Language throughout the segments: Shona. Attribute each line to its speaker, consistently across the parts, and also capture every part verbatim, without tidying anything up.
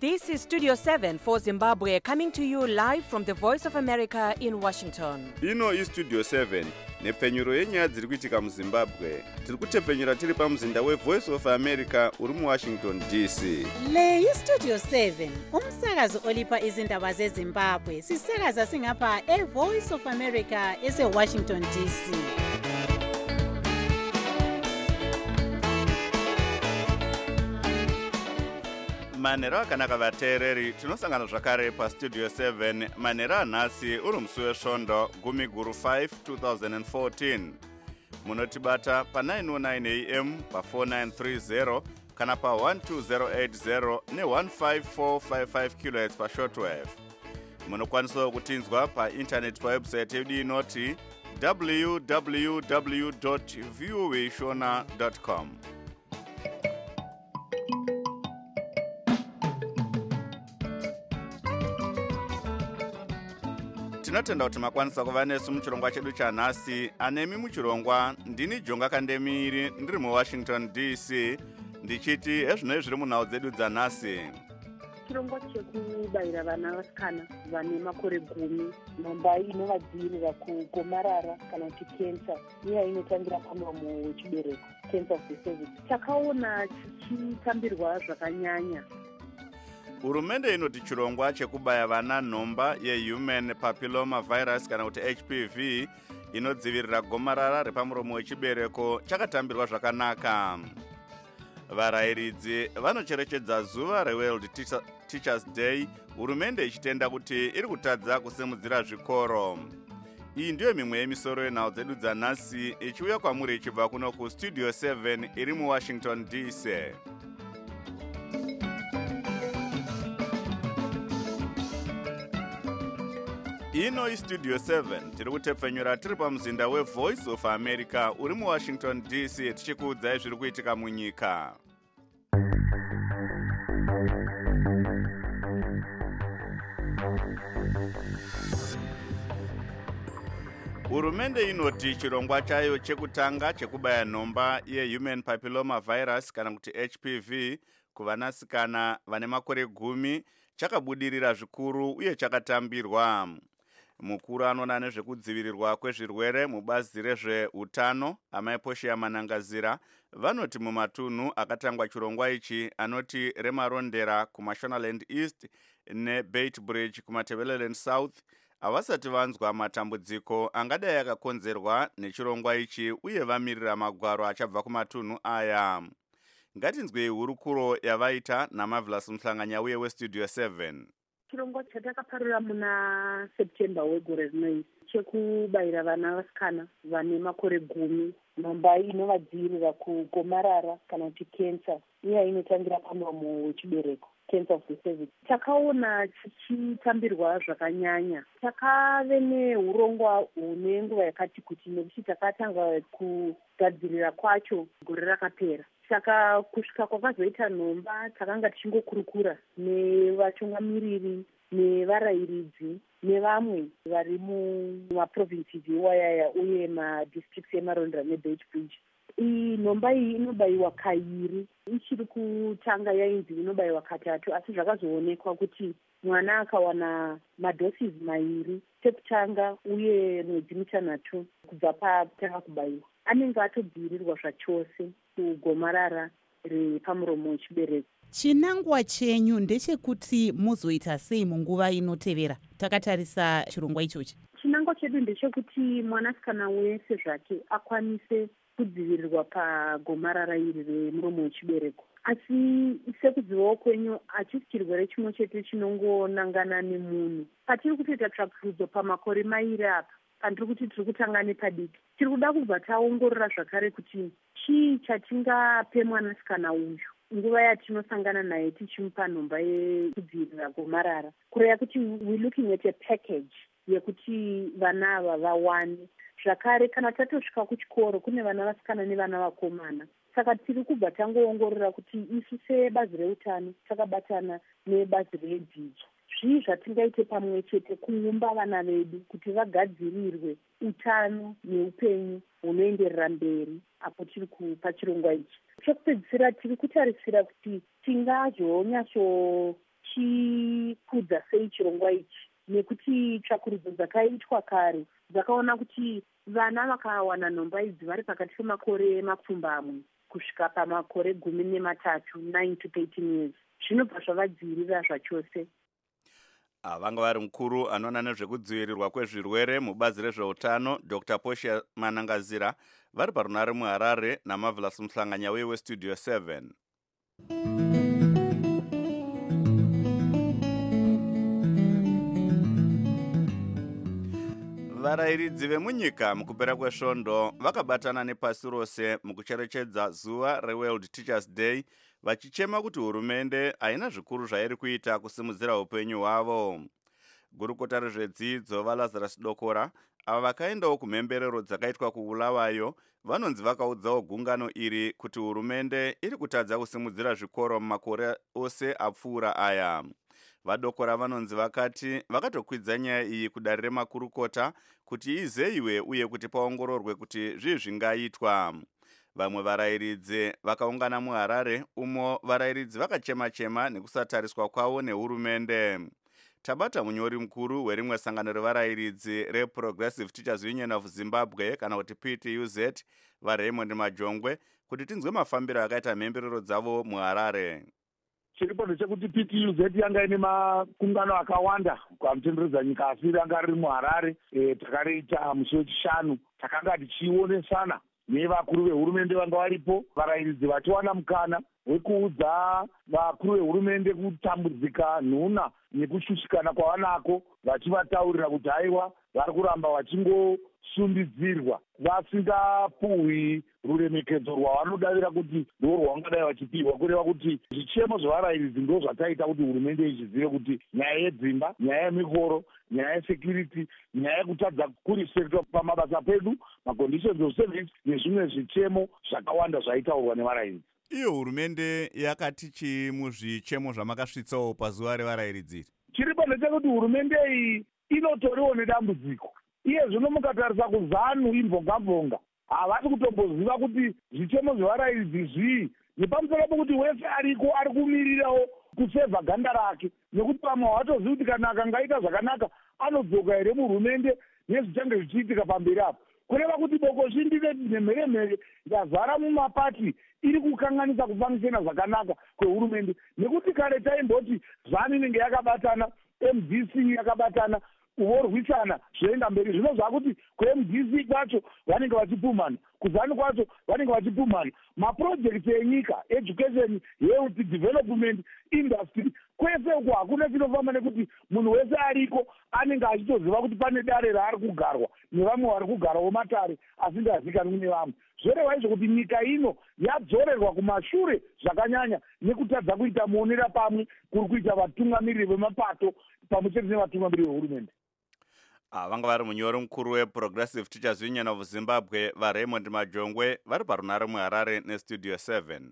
Speaker 1: This is Studio seven for Zimbabwe, coming to you live from the Voice of America in Washington.
Speaker 2: Ino is Studio seven, nepfenyuro yenyaya dziri kuitika muZimbabwe. Tiri kutepfenyura tiri pamuzinda weVoice of America uri muWashington D C.
Speaker 3: Le iStudio seven, umsakazo olipa izindaba zeZimbabwe. Sisakaza singapha eVoice of America eseWashington D C.
Speaker 2: Manera akanaka vateereri, tinosangana zvakare paStudio seven, manera anhasi uri musi wesvondo gumi guru five twenty fourteen. Munotibata pa nine oh nine A M, pa four nine three zero, kana pa one two zero eight zero ne one five four five five kilohertz pa shortwave. Munokwanisa kutinzwa pa internet pa website yedu inoti w w w dot voa shona dot com. Tinotenda kuti makwanisa kuva nesu muchirongwa chedu chanhasi. Anemi muchirongwa ndini Jonga Kandemiri, ndiri muWashington D C, ndichiti ezvinoi zviri munhau dzedu dzanhasi.
Speaker 4: Chirongwa chekubayira vana vasikana vane makore gumi nhomba inovadzivirira kugomarara kana kuti kensa iya inotangira pamuromo wechibereko, cancer of the cervix, takaona chichitambirwa zvakanyanya.
Speaker 2: Hurumende inoti chirongwa chekubaya vana nhomba yehuman papilloma virus kana kuti H P V inodzivirira gomarara repamuromo wechibereko chakatambirwa zvakanaka. Varayiridzi vanocherechedza zuva reWorld Teachers Day, hurumende ichitenda kuti iri kutadza kusimudzira zvikoro. Iyi ndiyo mimwe yemisoro yenhau dzedu dzanhasi ichiuya kwamuri ichibva kuno kuStudio seven iri muWashington D C. Ino iStudio seven, tiri kutepfenyura tiri pamuzinda weVoice of America uri muWashington D C, tichikuudzai zviri kuitika munyika. Hurumende inoti chirongwa chayo chekutanga chekubaya nhomba yehuman papilloma virus kana kuti H P V kuvanasikana vane makore gumi chakabudirira zvikuru uye chakatambirwa. Mukuru anoona nezvekudzivirirwa kwezvirwere mubazi rezveutano Amai Portia Manangazira vanoti mumatunhu akatangwa chirongwa ichi anoti reMarondera kuMashonaland East neBeitbridge kuMatebeleland South havasati vanzwa matambudziko angadai akakonzerwa nechirongwa ichi uye vamirira magwaro achabva kumatunhu aya. Ngatinzwei hurukuro yavaita naMarvelous Muhlanganyauye weStudio seven.
Speaker 4: Chirongwa chatakaparira muna September wegore rino chekubayira vana vasikana vane makore gumi nhomba inovadzivirira kugomarara kana kuti kensa iya inotangira pamuromo wechibereko, cancer of the cervix. Takaona chichitambirwa zvakanyanya. Takave neurongwa hune nguva yakati kuti nekuti takatanga kugadzirira kwacho gore rakapera. Saka kusvika kwakazoita nhomba takanga tichingokurukura nevatungamiriri nevarayiridzi nevamwe vari mumaprovinces ewayaya uye madistricts eMarondera neBeitbridge. Iyi nhomba iyi inobayiwa kairi, ichiri kutanga yainzi inobayiwa katatu, asi zvakazoonekwa kuti mwana akawana madhoses mairi, sekutanga uye mwedzi mitanhatu kubva patanga kubayiwa anenge atodzivirirwa zvachose kugomarara repamuromo wechibereko.
Speaker 3: Chinangwa chenyu ndechekuti muzoita sei munguva inotevera takatarisa chirongwa ichochi?
Speaker 4: Chinangwa chedu ndechekuti mwanasikana wese zvake akwanise kudzivirirwa pagomarara iri remuromo wechibereko. Asi sekudzivawo kwenyu hachisi chirwere chimwe chete chinongonangana nemunhu. Patiri kutoita tsvakurudzo pamakore mairi apa, pandiri kuti tiri kutanga nepadiki, tiri kuda kubva taongorora zvakare kuti chii chatingape mwanasikana uyu nguva yatinosangana naye tichimupa nhomba yekudzivirira gomarara. Kureva kuti we looking at a package yekuti vana ava vawane. Zvakare kana tatosvika kuchikoro kune vana vasikana nevana vakomana. Saka tiri kubva tangoongorora kuti isu sebazi reutano takabatana nebazi redzidzo, zvii zvatingaite pamwe chete kuumba vana vedu kuti vagadzirirwe utano neupenyu hunoenderera mberi apo tiri kupa chirongwa ichi. Chekupedzisira tiri kutarisira kuti tingazonyatso vachikudza sei chirongwa ichi, nekuti tsvakurudzo dzakaitwa kare dzakaona kuti vana vakawana nhomba idzi vari pakati pemakore mapfumbamwe kusvika pamakore gumi nematatu nine to thirteen years zvinobva zvavadzivirira zvachose.
Speaker 2: Vanga vari mukuru anoona nezvekudzivirirwa kwezvirwere mubazi rezveutano Dr Portia Manangazira vari parunare muHarare naMarvelous Muhlanganya weStudio seven. Varairidzi vemunyika mukupera kwesvondo vakabatana nepasi rose mukucherechedza zuva reWorld Teachers Day vachichema kuti hurumende haina zvikuru zvairi kuita kusimudzira upenyu hwavo. Gurukota rezvedzidzo vaLazarus Dokora ava vakaendawo kumhemberero dzakaitwa kuBulawayo vanonzi vakaudzawo gungano iri kuti hurumende iri kutadza kusimudzira zvikoro mumakore ose apfuura aya. Vadokora vanonzi vakati vakatokwidza nyaya iyi kudare remakurukota kuti izeyiwe uye kuti paongororwe kuti zvii zvingaitwa. Vamwe varairidzi vakaungana muHarare umo varairidzi vakachema-chema nekusatariswa kwavo nehurumende. Tabata munyori mukuru werimwe sangano revarairidzi reProgressive Teachers Union of Zimbabwe kana kuti P T U Z vaRaymond Majongwe kuti tinzwe mafambiro akaita mhemberero dzavo muHarare.
Speaker 5: Chiripo ndechekuti P T U Z yanga ine makungano akawanda kwamutenderedza nyika asi ranga riri muHarare. E, takariita musi wechishanu takanga tichionesana nevakuru vehurumende vanga varipo, varairidzi vachiwana mukana wekuudza vakuru vehurumende kutambudzika, nhuna nekushushikana kwavanako, vachivataurira kuti haiwa vari kuramba vachingosumbidzirwa vasingapuhwi ruremekedzo rwavanodavira kuti ndo rwavangadai vachipihwa, kureva kuti zvichemo zvevarairidzi ndo zvataita kuti hurumende ichizive kuti nyaya yedzimba, nyaya yemikoro, nyaya yesekurity, nyaya yekutadza kurispektwa pamabasa pedu, maconditions of service nezvimwe zvichemo zvakawanda zvaitaurwa nevarairidzi.
Speaker 2: Iyo hurumende yakati chi muzvichemo zvamakasvitsawo pazuva revarairidzi?
Speaker 5: Chiripo ndechekuti hurumende iyi inotoriwo nedambudziko. Iye zvino mukatarisa kuZANU imbonga-mbonga havasi kutomboziva kuti zvichemo zvevarairidzi zvii, nepamusoro pokuti wese ariko ari kumirirawo kusevha ganda rake, nekuti vamwe havatozivi kuti kana akangaita zvakanaka anodzoka here muhurumende nezvichange zvichiitika pamberi apo. Kureva kuti bokoshi ndive nemheremhere yazara mumapati iri kukanganisa kufambisana zvakanaka kwehurumende, nekuti kare taimboti ZANU inenge yakabatana, M D C yakabatana, vorwisana zvoenda mberi. Zvino zvakuti kuM D C kwacho vanenge vachipumhana, kuZANU kwacho vanenge vachipumhana. Mapurojekiti enyika, education, health, development, industry, kwese uko hakuna chinofamba nekuti munhu wese ariko anenge achitoziva kuti pane dare raari kugarwa nevamwe vari kugarwawo matare asingazikanwi nevamwe. Zvoreva izvo kuti nyika ino yadzorerwa kumashure zvakanyanya nekutadza kuita muonera pamwe kuri kuita vatungamiriri vemapato pamwe chete nevatungamiriri vehurumende.
Speaker 2: Vanga vari munyori mukuru weProgressive Teachers Union of Zimbabwe vaRaymond Majongwe vari parunare muHarare neStudio seven.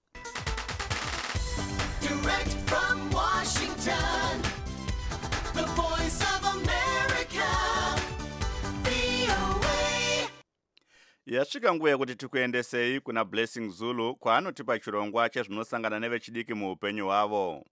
Speaker 6: Direct from Washington, the voice of America, V O A.
Speaker 2: Yasvika nguva yekuti tikuendesei kuna Blessing Zulu kwaanotipa chirongwa chezvinosangana nevechidiki muupenyu hwavo.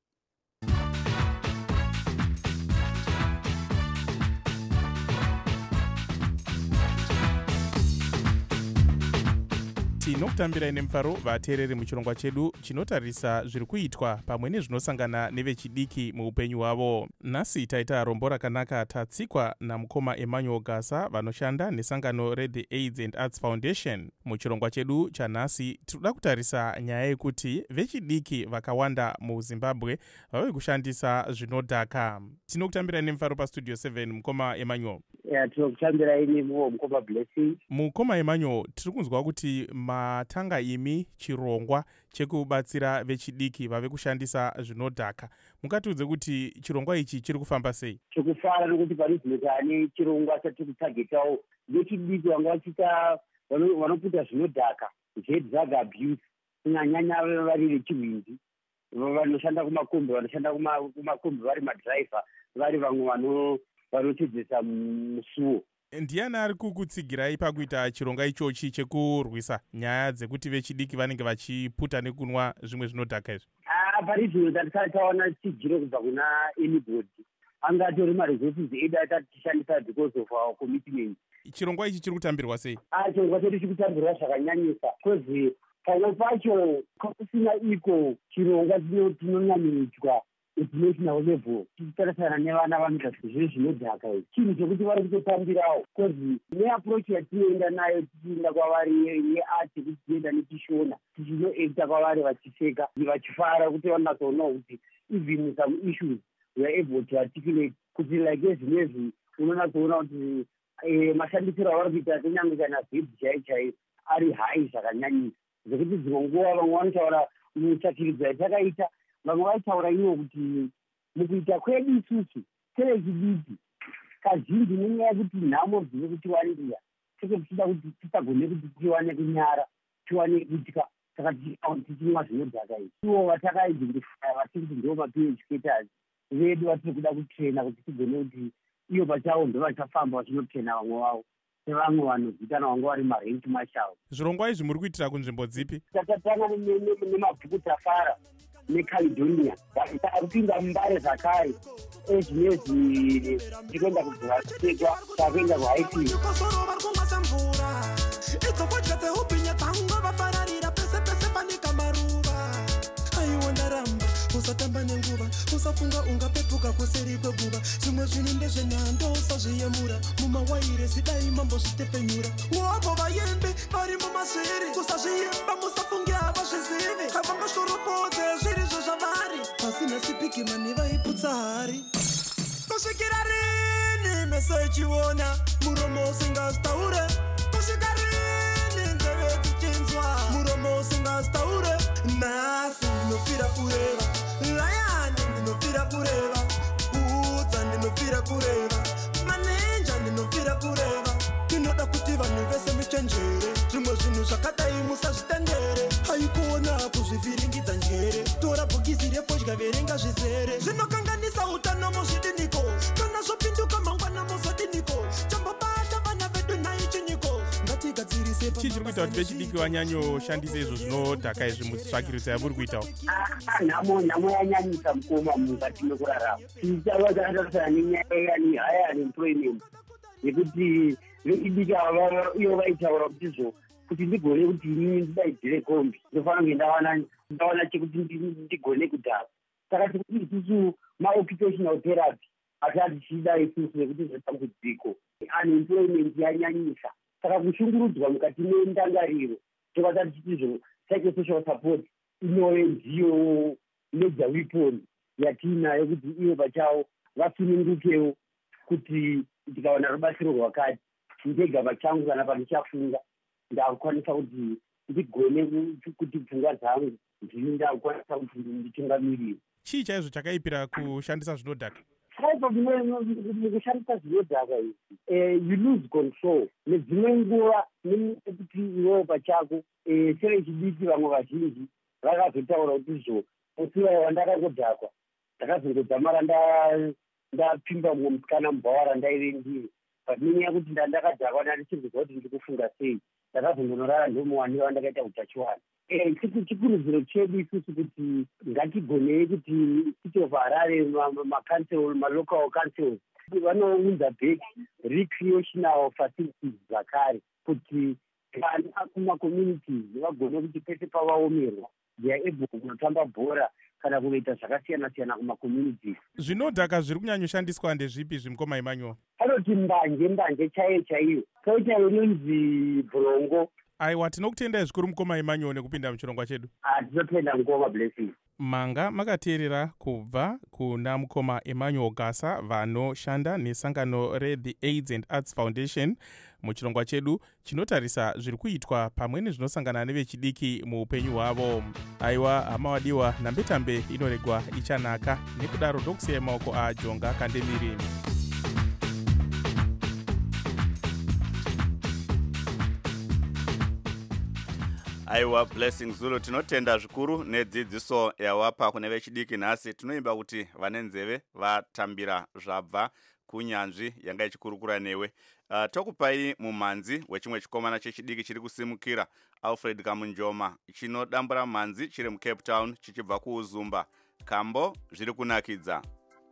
Speaker 7: Tinokutambirai nemufaro vateereri muchirongwa chedu chinotarisa zviri kuitwa pamwe nezvinosangana nevechidiki muupenyu hwavo. Nhasi taita rombo rakanaka tatsikwa namukoma Emmanuel Gasa vanoshanda nesangano reThe AIDS and Arts Foundation. Muchirongwa chedu chanhasi tinoda kutarisa nyaya yekuti vechidiki vakawanda muZimbabwe vave kushandisa zvinodhaka. Tinokutambirai nemufaro paStudio seven mukoma Emmanuel.
Speaker 8: Yeah, tinokutambirai nemiwo mukoma Blessing.
Speaker 7: Mukoma Emmanuel, tiri kunzwa kuti matanga imi chirongwa chekubatsira vechidiki vave kushandisa zvinodhaka. Mukatiudze kuti chirongwa ichi chiri kufamba sei?
Speaker 8: Chikufara nokuti parizinotane chirongwa chatiri kutagetawo vechidiki vanga vachiita vanopfuta zvinodhaka, drug abuse, kunyanyanya vari vechihwindi, vanoshanda kumakombi, vanoshanda kumakombi vari madhiraivha, vari vamwe vanotidzisa musuwo.
Speaker 7: Ndiani ari kukutsigirai pakuita chirongwa ichochi chekurwisa nyaya dzekuti vechidiki vanenge vachiputa nekunwa zvimwe zvinodhaka izvi?
Speaker 8: Ah, parizvino tatisati taona chijiro kubva kuna anybody angatori maresources edu atatishandisa because of our commitment.
Speaker 7: Chirongwa ichi chiri kutambirwa sei?
Speaker 8: Ah, chirongwa chedu chiri kutambirwa zvakanyanyisa because pamwe pacho kusina iko chirongwa tinonyanyoitwa international level tichitarisana nevana vanoita zvizvi zvinodhaka izvi chinhu chekuti vari kutotambirawo because neapproach yatinoenda nayo tichienda kwavari yeart kuti tienda netishona tichinoekta kwavari vachipfeka vachifara kuti vanatoonawo kuti even some issues we are able to articulate kuti like ezvinezvi unonatsoona kuti mashandisiro avari kuita kunyange kana vhidhi chai chai ari hai zvakanyanyisa zvekuti dzimwe nguva vamwe vanotaura mutsvakiridza yatakaita vamwe vaitaura iwo kuti mukuita kwedu isusu telechidiki kazhinji nenyaya yekuti nhamo dzine kutiwandira teke tichida kuti tisagone kuti tiwane kunyara tiwane kutya saka tichimwa zvinodhaka izvi ivo vatakaidhentifaya vatiri kuti ndo maphds vedu vatiri kuda kutrena kuti tigone kuti iyo pachavo ndo vachafamba vachinotrena vamwe vavo sevamwe vanozitana vanga vari marent marshal.
Speaker 7: Zvirongwa izvi muri kuitira kunzvimbo dzipi?
Speaker 8: Tatatanga nemabhuku tafara necaledonia takupinda mumbare zvakare ezvinezvi tikuenda kuzvivapfekwa takuenda kuhaiti
Speaker 6: usatamba nenguva usafunga ungapepuka kuseri kweguva zvimwe zvinhu ndezvenhando usazviyemura mumawaire zidai mambo zvitepenyura wavo vayembe vari mumasviri kusazviyemba musafunge havazvizivi havangashoropodze zvirizvo zvavari pasina sipikimani vaiputsa hari kusvikira rini meso ichiona muromo usingazitaure kusvika rini nzeve dzichinzwa muromo usingazitaure nhasi ndinofira kureva layani ndinofira kureva kuudza ndinofira kureva manenja ndinofira kureva ndinoda kuti vanhu vese michenjere zvimwe zvinhu zvakadai musazvitendere haikuona kuzvivhiringidza njere tora bhokisi refodya verenga zvizere zvinokanganisa utano muzvidiniko kana zvopinduka mangwana muzodiniko chambobata vana vedu naichinyiko ngatigadzirise
Speaker 7: chii chiri kuita kuti vechidiki vanyanyoshandisa izvo zvinodhaka izvi mutsvakiridza yavuri kuitawo?
Speaker 8: nhamo nhamo yanyanyisa mukoma mukati mekurarama tichava takatarisana nenyaya higher unemployment yekuti vechidiki ava iyo vaitaura kuti zvo kuti ndigone kuti inini ndidaidzire kombi ndofana kunge ndawana chekuti ndigone kudhara saka tikuti isusu maoccupational therapy hatati tichida isusu nekuti zvetambudziko unemployment yanyanyisa saka kushungurudzwa mukati mendangariro tokata tichitizvo psychosocial support inove ndiyo major weapon yatiinayo kuti ivo pachavo vasunungukewo kuti tikawana rubatsiro rwakati ndega pachangu kana pandichafunga ndakukwanisa kuti ndigone kuti pfungwa dzangu ndini ndakukwanisa kuti nditungamirire.
Speaker 7: Chii chaizvo chakaipira kushandisa zvinodhaka?
Speaker 8: Chaipo kushandisa zvinodhaka izvi you lose control nedzimwe nguva nekuti iwewo pachako sevechidiki vamwe vazhinji vakazotaura kuti zvo musiva wandakangodhakwa ndakazongodzamara ndapimba mumwe musikana mubhawara ndaive ndiri but nenyaya yekuti ndandakadhakwa ndandichizozwa kuti ndiri kufunga sei ndakazongonorara ndomuwani wandakaita utachiwana. Chikurudziro chedu isusu kuti ngatigonei kuti city of Harare macouncil malocal councils vanounza back recreational facilities zvakare kuti kana kumacommunities vagone kuti pese pavaomerwa they are able kunotamba bhora kana kunoita zvakasiyana siyana kumacommunities.
Speaker 7: Zvinodhaka zviri kunyanyoshandiswa ndezvipi zvimukoma Emmanuel?
Speaker 8: Panoti mbanje mbanje chaiyo chaiyo koita inonzi bhurongo.
Speaker 7: Aiwa, tinokutendai zvikuru mukoma Emmanuel nekupinda muchirongwa chedu.
Speaker 8: Ah, tinotenda mukoma blessing.
Speaker 7: Manga makateerera kubva kuna mukoma Emmanuel Gasa vanoshanda nesangano reThe AIDS and Arts Foundation muchirongwa chedu chinotarisa zviri kuitwa pamwe nezvinosangana nevechidiki muupenyu hwavo. Aiwa, hama wadiwa, nambetambe inoregwa ichanaka. Nekudaro ndokusiyai maoko aJonga Kandemiri.
Speaker 2: Aiwa, Blessing Zulu, tinotenda zvikuru nedzidziso yawapa kune vechidiki nhasi. Tinoimba kuti vane nzeve vatambira zvabva kunyanzvi yanga ichikurukura newe. Uh, tokupai mumhanzi wechimwe chikomana chechidiki chiri kusimukira Alfred Kamunjoma chinodambura mhanzi chiri muCape Town chichibva kuuzumba. Kambo zviri kunakidza.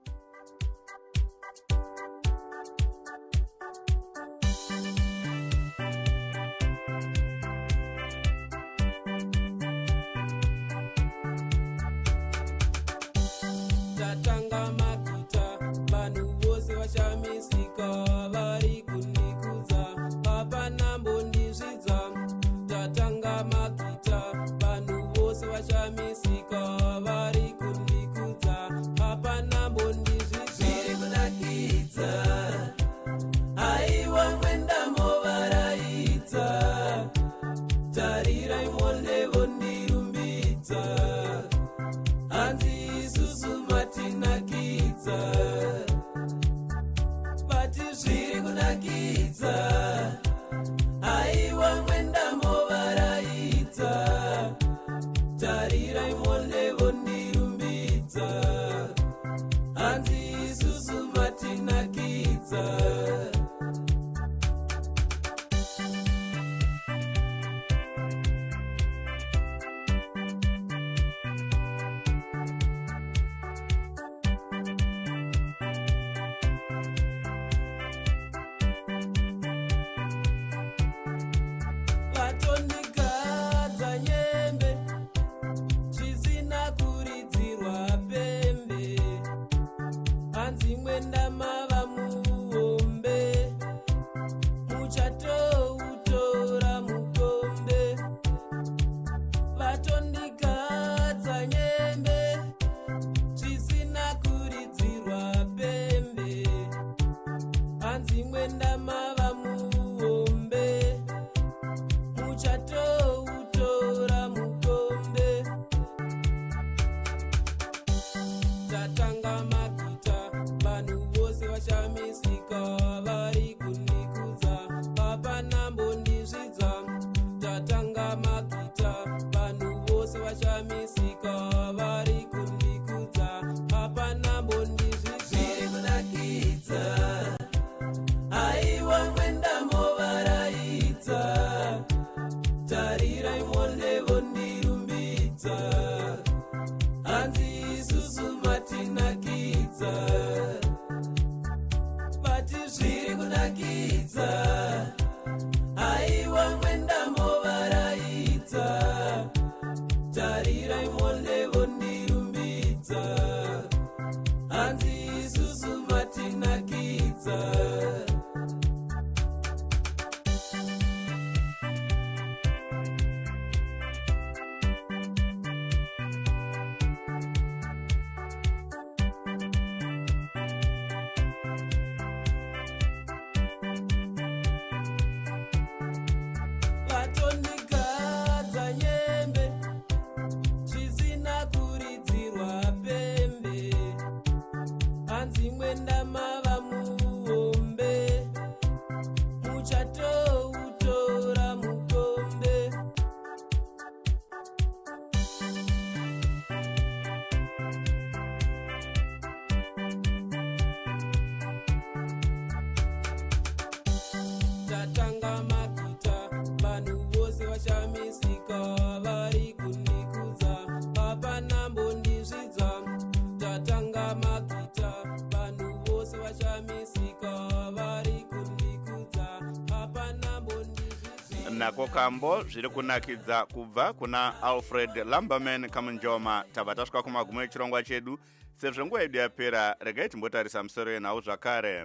Speaker 2: Nako kambo zviri kunakidza kubva kuna Alfred Lamberman Kamunjoma. Tabva tasvika kumagumo echirongwa chedu. Sezvo nguva yedu yapera, regai timbotarisa musoro yenhau zvakare.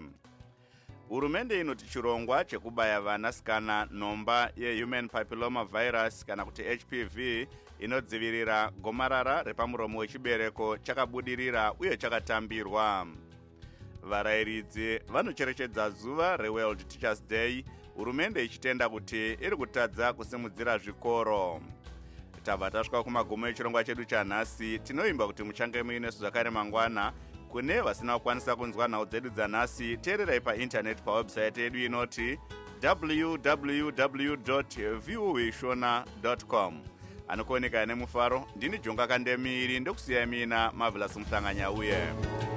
Speaker 2: Hurumende inoti chirongwa chekubaya vanasikana nhomba yehuman papilloma virus kana kuti H P V inodzivirira gomarara repamuromo wechibereko chakabudirira uye chakatambirwa. Varayiridzi vanocherechedza zuva reWorld Teachers Day, hurumende ichitenda kuti iri kutadza kusimudzira zvikoro. Tabva tasvika kumagumo echirongwa chedu chanhasi. Tinoimba kuti muchange muinesu zvakare mangwana. Kune vasina kukwanisa kunzwa nhau dzedu dzanhasi, teererai paintaneti pawebsite yedu inoti w w w dot v o a shona dot com. Anokuoneka nemufaro, ndini Jonga Kandemiri, ndokusiyai mina Marvelous Muhlanganya uye.